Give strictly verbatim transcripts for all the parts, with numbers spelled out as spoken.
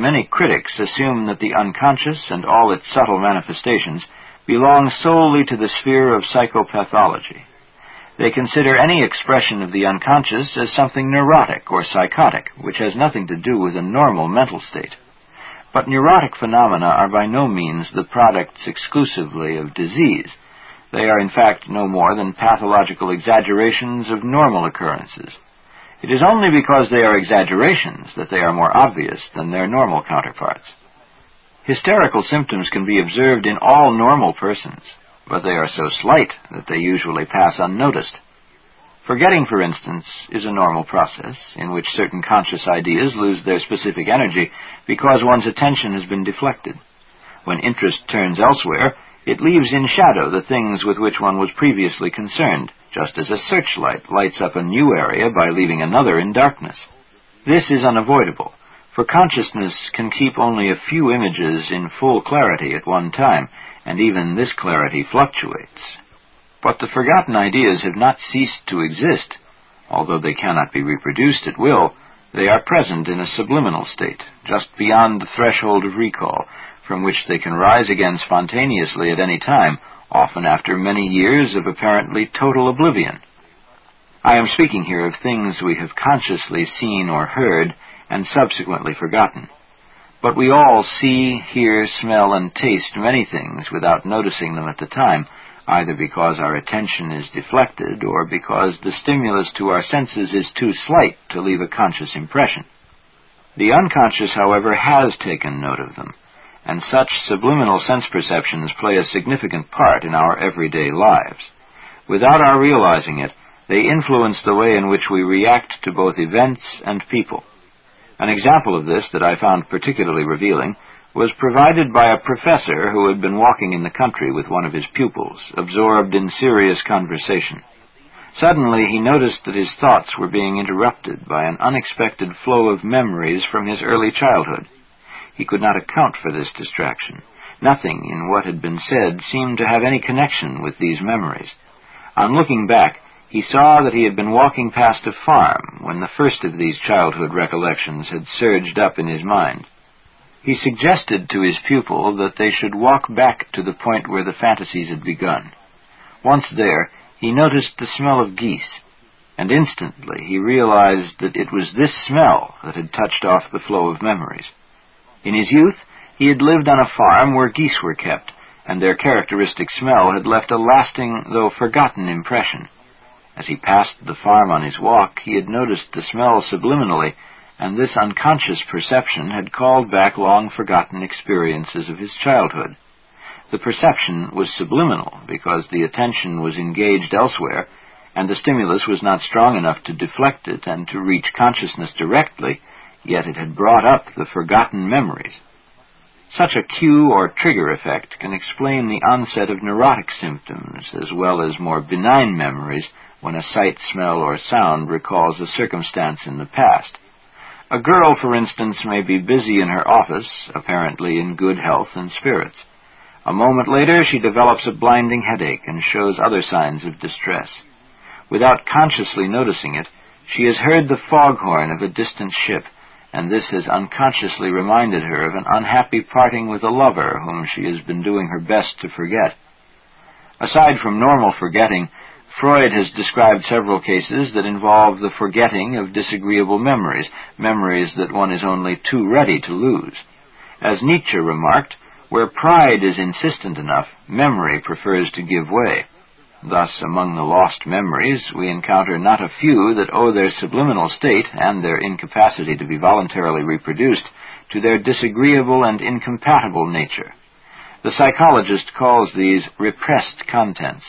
many critics assume that the unconscious and all its subtle manifestations belong solely to the sphere of psychopathology. They consider any expression of the unconscious as something neurotic or psychotic, which has nothing to do with a normal mental state. But neurotic phenomena are by no means the products exclusively of disease. They are in fact no more than pathological exaggerations of normal occurrences. It is only because they are exaggerations that they are more obvious than their normal counterparts. Hysterical symptoms can be observed in all normal persons, but they are so slight that they usually pass unnoticed. Forgetting, for instance, is a normal process in which certain conscious ideas lose their specific energy because one's attention has been deflected. When interest turns elsewhere, it leaves in shadow the things with which one was previously concerned, just as a searchlight lights up a new area by leaving another in darkness. This is unavoidable, for consciousness can keep only a few images in full clarity at one time, and even this clarity fluctuates. But the forgotten ideas have not ceased to exist. Although they cannot be reproduced at will, they are present in a subliminal state, just beyond the threshold of recall, from which they can rise again spontaneously at any time, often after many years of apparently total oblivion. I am speaking here of things we have consciously seen or heard and subsequently forgotten. But we all see, hear, smell, and taste many things without noticing them at the time, either because our attention is deflected or because the stimulus to our senses is too slight to leave a conscious impression. The unconscious, however, has taken note of them, and such subliminal sense perceptions play a significant part in our everyday lives. Without our realizing it, they influence the way in which we react to both events and people. An example of this that I found particularly revealing was provided by a professor who had been walking in the country with one of his pupils, absorbed in serious conversation. Suddenly he noticed that his thoughts were being interrupted by an unexpected flow of memories from his early childhood. He could not account for this distraction. Nothing in what had been said seemed to have any connection with these memories. On looking back, he saw that he had been walking past a farm when the first of these childhood recollections had surged up in his mind. He suggested to his pupil that they should walk back to the point where the fantasies had begun. Once there, he noticed the smell of geese, and instantly he realized that it was this smell that had touched off the flow of memories. In his youth, he had lived on a farm where geese were kept, and their characteristic smell had left a lasting, though forgotten, impression. As he passed the farm on his walk, he had noticed the smell subliminally, and this unconscious perception had called back long-forgotten experiences of his childhood. The perception was subliminal because the attention was engaged elsewhere, and the stimulus was not strong enough to deflect it and to reach consciousness directly, yet it had brought up the forgotten memories. Such a cue or trigger effect can explain the onset of neurotic symptoms as well as more benign memories when a sight, smell, or sound recalls a circumstance in the past. A girl, for instance, may be busy in her office, apparently in good health and spirits. A moment later, she develops a blinding headache and shows other signs of distress. Without consciously noticing it, she has heard the foghorn of a distant ship, and this has unconsciously reminded her of an unhappy parting with a lover whom she has been doing her best to forget. Aside from normal forgetting, Freud has described several cases that involve the forgetting of disagreeable memories, memories that one is only too ready to lose. As Nietzsche remarked, where pride is insistent enough, memory prefers to give way. Thus, among the lost memories, we encounter not a few that owe their subliminal state and their incapacity to be voluntarily reproduced to their disagreeable and incompatible nature. The psychologist calls these repressed contents.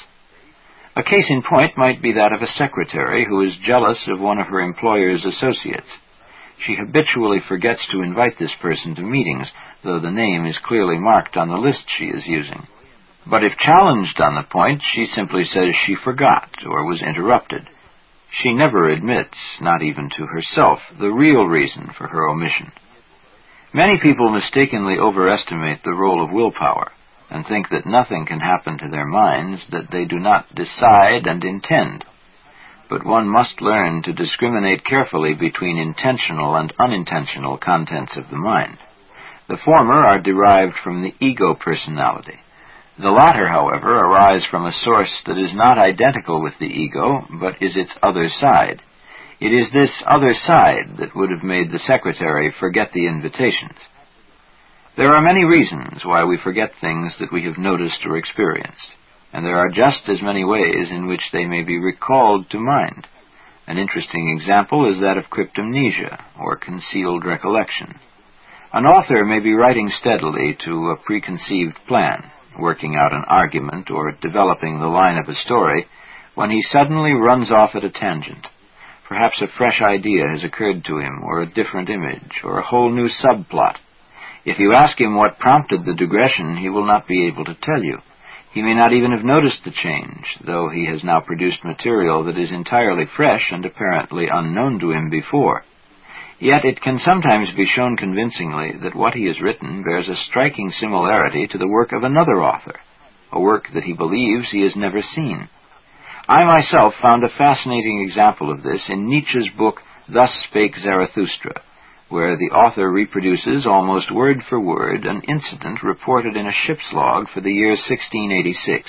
A case in point might be that of a secretary who is jealous of one of her employer's associates. She habitually forgets to invite this person to meetings, though the name is clearly marked on the list she is using. But if challenged on the point, she simply says she forgot or was interrupted. She never admits, not even to herself, the real reason for her omission. Many people mistakenly overestimate the role of willpower and think that nothing can happen to their minds that they do not decide and intend. But one must learn to discriminate carefully between intentional and unintentional contents of the mind. The former are derived from the ego personality. The latter, however, arise from a source that is not identical with the ego, but is its other side. It is this other side that would have made the secretary forget the invitations. There are many reasons why we forget things that we have noticed or experienced, and there are just as many ways in which they may be recalled to mind. An interesting example is that of cryptomnesia, or concealed recollection. An author may be writing steadily to a preconceived plan, working out an argument or developing the line of a story, when he suddenly runs off at a tangent. Perhaps a fresh idea has occurred to him, or a different image, or a whole new subplot. If you ask him what prompted the digression, he will not be able to tell you. He may not even have noticed the change, though he has now produced material that is entirely fresh and apparently unknown to him before. Yet it can sometimes be shown convincingly that what he has written bears a striking similarity to the work of another author, a work that he believes he has never seen. I myself found a fascinating example of this in Nietzsche's book, Thus Spake Zarathustra, where the author reproduces almost word for word an incident reported in a ship's log for the year sixteen eighty-six.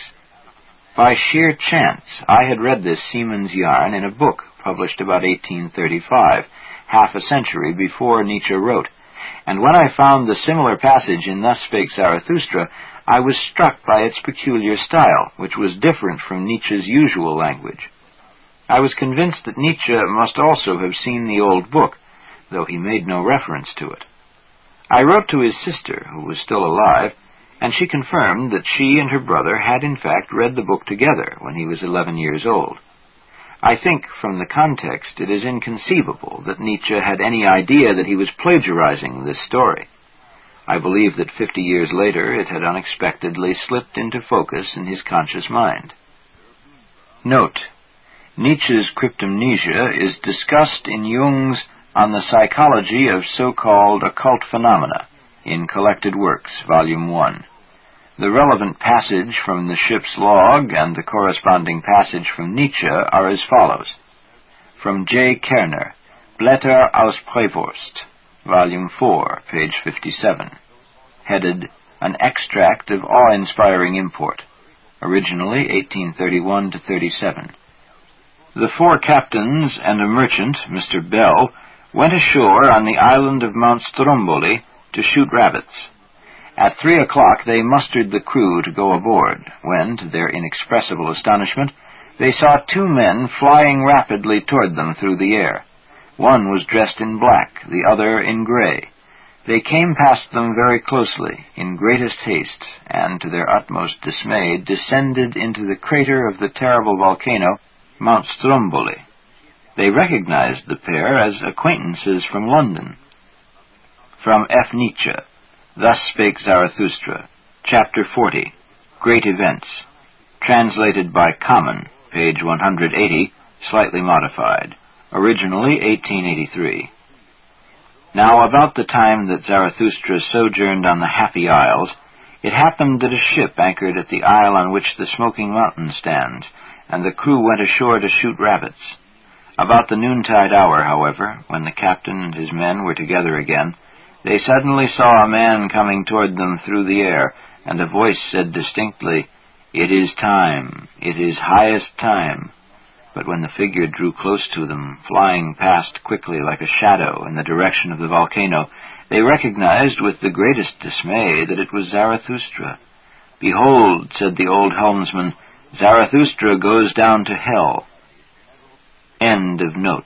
By sheer chance, I had read this seaman's yarn in a book published about eighteen thirty-five, half a century before Nietzsche wrote, and when I found the similar passage in Thus Spake Zarathustra, I was struck by its peculiar style, which was different from Nietzsche's usual language. I was convinced that Nietzsche must also have seen the old book, though he made no reference to it. I wrote to his sister, who was still alive, and she confirmed that she and her brother had in fact read the book together when he was eleven years old. I think, from the context, it is inconceivable that Nietzsche had any idea that he was plagiarizing this story. I believe that fifty years later it had unexpectedly slipped into focus in his conscious mind. Note: Nietzsche's cryptomnesia is discussed in Jung's On the Psychology of So-Called Occult Phenomena in Collected Works, Volume one. The relevant passage from the ship's log and the corresponding passage from Nietzsche are as follows. From J. Kerner, Blätter aus Prevorst, Volume four, page fifty-seven, headed An Extract of Awe-Inspiring Import, originally eighteen thirty-one to thirty-seven. The four captains and a merchant, Mister Bell, went ashore on the island of Mount Stromboli to shoot rabbits. At three o'clock they mustered the crew to go aboard, when, to their inexpressible astonishment, they saw two men flying rapidly toward them through the air. One was dressed in black, the other in gray. They came past them very closely, in greatest haste, and, to their utmost dismay, descended into the crater of the terrible volcano, Mount Stromboli. They recognized the pair as acquaintances from London. From F. Nietzsche, Thus Spake Zarathustra, Chapter forty, Great Events, translated by Common, page one hundred eighty, slightly modified, originally eighteen eighty-three. Now about the time that Zarathustra sojourned on the Happy Isles, it happened that a ship anchored at the isle on which the Smoking Mountain stands, and the crew went ashore to shoot rabbits. About the noontide hour, however, when the captain and his men were together again, they suddenly saw a man coming toward them through the air, and a voice said distinctly, "It is time, it is highest time." But when the figure drew close to them, flying past quickly like a shadow in the direction of the volcano, they recognized with the greatest dismay that it was Zarathustra. "Behold," said the old helmsman, "Zarathustra goes down to hell." End of note.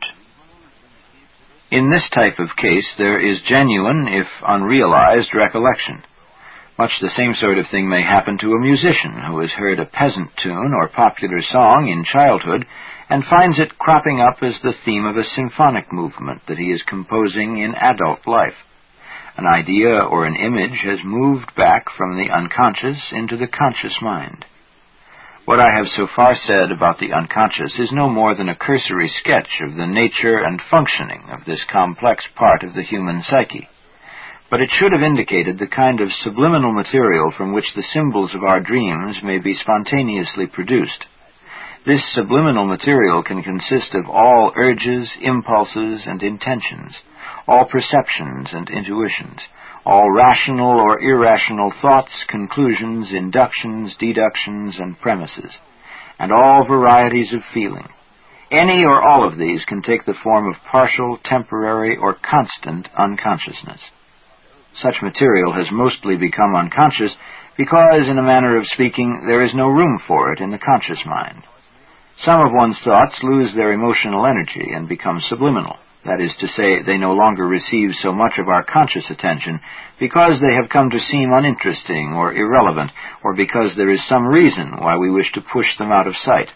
In this type of case, there is genuine, if unrealized, recollection. Much the same sort of thing may happen to a musician who has heard a peasant tune or popular song in childhood and finds it cropping up as the theme of a symphonic movement that he is composing in adult life. An idea or an image has moved back from the unconscious into the conscious mind. What I have so far said about the unconscious is no more than a cursory sketch of the nature and functioning of this complex part of the human psyche. But it should have indicated the kind of subliminal material from which the symbols of our dreams may be spontaneously produced. This subliminal material can consist of all urges, impulses, and intentions, all perceptions and intuitions, all rational or irrational thoughts, conclusions, inductions, deductions, and premises, and all varieties of feeling. Any or all of these can take the form of partial, temporary, or constant unconsciousness. Such material has mostly become unconscious because, in a manner of speaking, there is no room for it in the conscious mind. Some of one's thoughts lose their emotional energy and become subliminal. That is to say, they no longer receive so much of our conscious attention because they have come to seem uninteresting or irrelevant, or because there is some reason why we wish to push them out of sight.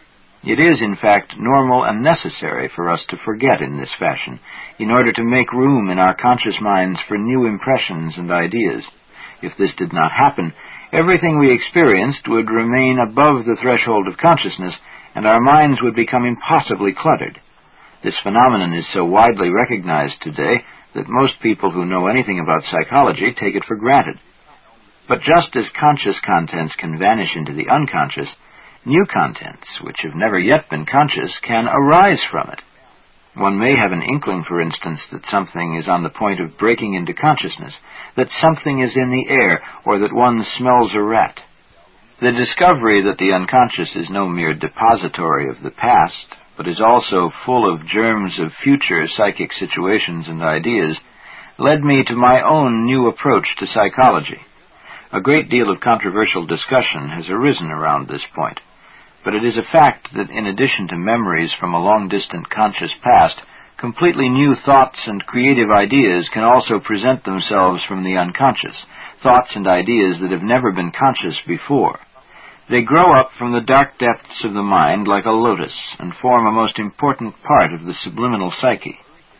It is, in fact, normal and necessary for us to forget in this fashion, in order to make room in our conscious minds for new impressions and ideas. If this did not happen, everything we experienced would remain above the threshold of consciousness, and our minds would become impossibly cluttered. This phenomenon is so widely recognized today that most people who know anything about psychology take it for granted. But just as conscious contents can vanish into the unconscious, new contents, which have never yet been conscious, can arise from it. One may have an inkling, for instance, that something is on the point of breaking into consciousness, that something is in the air, or that one smells a rat. The discovery that the unconscious is no mere depository of the past, but is also full of germs of future psychic situations and ideas, led me to my own new approach to psychology. A great deal of controversial discussion has arisen around this point. But it is a fact that in addition to memories from a long-distant conscious past, completely new thoughts and creative ideas can also present themselves from the unconscious, thoughts and ideas that have never been conscious before. They grow up from the dark depths of the mind like a lotus and form a most important part of the subliminal psyche.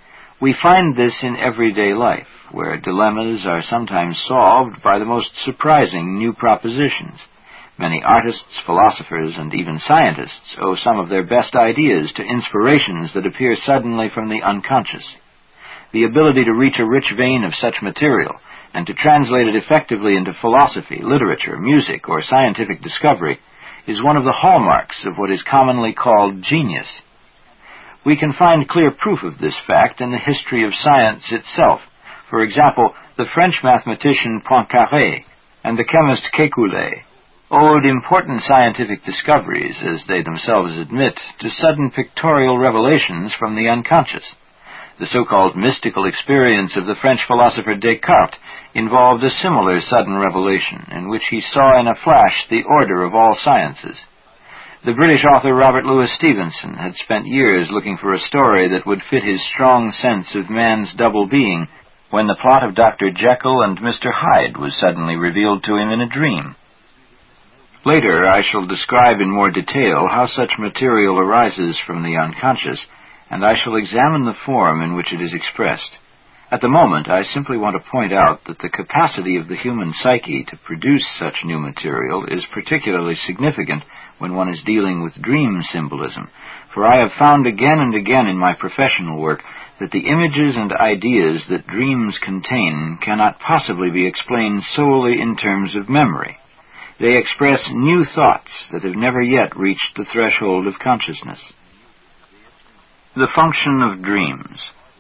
We find this in everyday life, where dilemmas are sometimes solved by the most surprising new propositions. Many artists, philosophers, and even scientists owe some of their best ideas to inspirations that appear suddenly from the unconscious. The ability to reach a rich vein of such material and to translate it effectively into philosophy, literature, music, or scientific discovery is one of the hallmarks of what is commonly called genius. We can find clear proof of this fact in the history of science itself. For example, the French mathematician Poincaré and the chemist Kekulé owed important scientific discoveries, as they themselves admit, to sudden pictorial revelations from the unconscious. The so-called mystical experience of the French philosopher Descartes involved a similar sudden revelation, in which he saw in a flash the order of all sciences. The British author Robert Louis Stevenson had spent years looking for a story that would fit his strong sense of man's double being, when the plot of Doctor Jekyll and Mister Hyde was suddenly revealed to him in a dream. Later, I shall describe in more detail how such material arises from the unconscious, and I shall examine the form in which it is expressed. At the moment, I simply want to point out that the capacity of the human psyche to produce such new material is particularly significant when one is dealing with dream symbolism, for I have found again and again in my professional work that the images and ideas that dreams contain cannot possibly be explained solely in terms of memory. They express new thoughts that have never yet reached the threshold of consciousness. The function of dreams.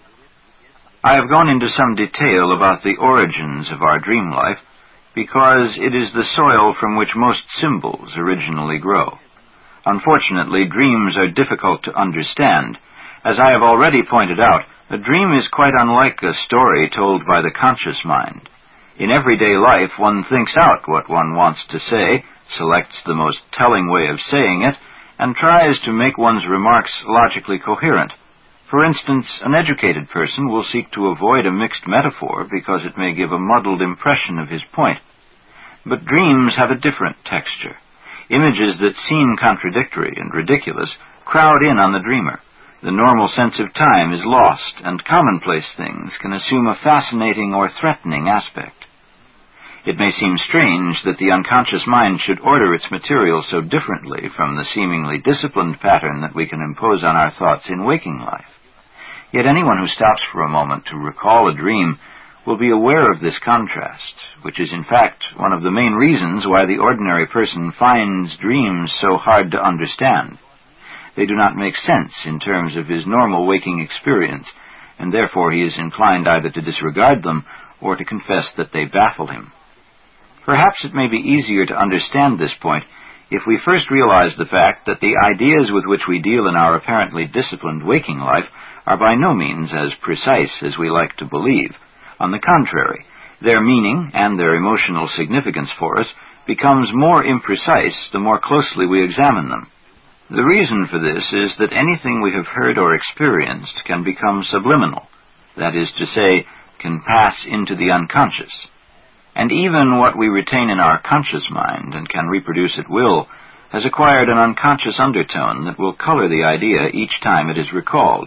I have gone into some detail about the origins of our dream life because it is the soil from which most symbols originally grow. Unfortunately, dreams are difficult to understand. As I have already pointed out, a dream is quite unlike a story told by the conscious mind. In everyday life, one thinks out what one wants to say, selects the most telling way of saying it, and tries to make one's remarks logically coherent. For instance, an educated person will seek to avoid a mixed metaphor because it may give a muddled impression of his point. But dreams have a different texture. Images that seem contradictory and ridiculous crowd in on the dreamer. The normal sense of time is lost, and commonplace things can assume a fascinating or threatening aspect. It may seem strange that the unconscious mind should order its material so differently from the seemingly disciplined pattern that we can impose on our thoughts in waking life. Yet anyone who stops for a moment to recall a dream will be aware of this contrast, which is in fact one of the main reasons why the ordinary person finds dreams so hard to understand. They do not make sense in terms of his normal waking experience, and therefore he is inclined either to disregard them or to confess that they baffle him. Perhaps it may be easier to understand this point if we first realize the fact that the ideas with which we deal in our apparently disciplined waking life are by no means as precise as we like to believe. On the contrary, their meaning and their emotional significance for us becomes more imprecise the more closely we examine them. The reason for this is that anything we have heard or experienced can become subliminal, that is to say, can pass into the unconscious. And even what we retain in our conscious mind and can reproduce at will has acquired an unconscious undertone that will color the idea each time it is recalled.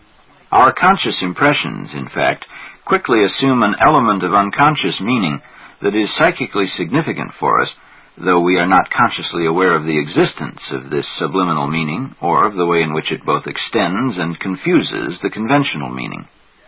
Our conscious impressions, in fact, quickly assume an element of unconscious meaning that is psychically significant for us, though we are not consciously aware of the existence of this subliminal meaning or of the way in which it both extends and confuses the conventional meaning.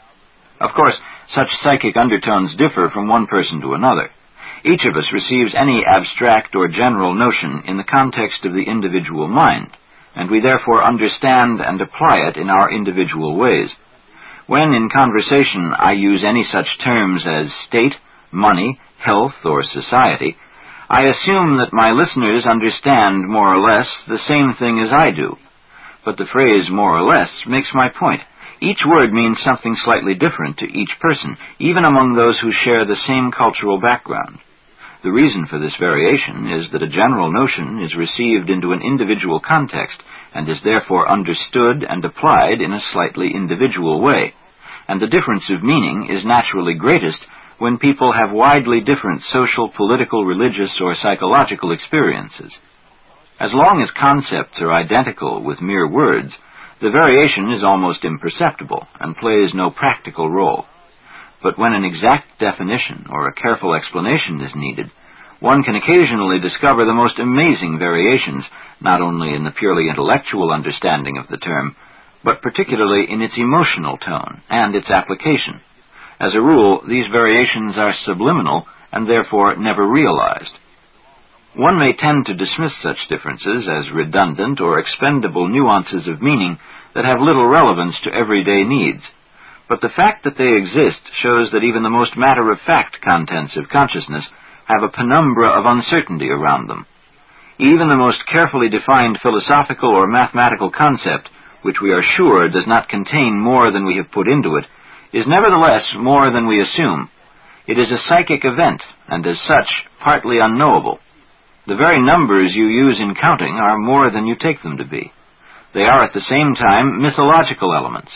Of course, such psychic undertones differ from one person to another. Each of us receives any abstract or general notion in the context of the individual mind, and we therefore understand and apply it in our individual ways. When in conversation I use any such terms as state, money, health, or society, I assume that my listeners understand more or less the same thing as I do. But the phrase more or less makes my point. Each word means something slightly different to each person, even among those who share the same cultural background. The reason for this variation is that a general notion is received into an individual context and is therefore understood and applied in a slightly individual way, and the difference of meaning is naturally greatest when people have widely different social, political, religious, or psychological experiences. As long as concepts are identical with mere words, the variation is almost imperceptible and plays no practical role. But when an exact definition or a careful explanation is needed, one can occasionally discover the most amazing variations, not only in the purely intellectual understanding of the term, but particularly in its emotional tone and its application. As a rule, these variations are subliminal and therefore never realized. One may tend to dismiss such differences as redundant or expendable nuances of meaning that have little relevance to everyday needs. But the fact that they exist shows that even the most matter-of-fact contents of consciousness have a penumbra of uncertainty around them. Even the most carefully defined philosophical or mathematical concept, which we are sure does not contain more than we have put into it, is nevertheless more than we assume. It is a psychic event, and as such, partly unknowable. The very numbers you use in counting are more than you take them to be. They are at the same time mythological elements,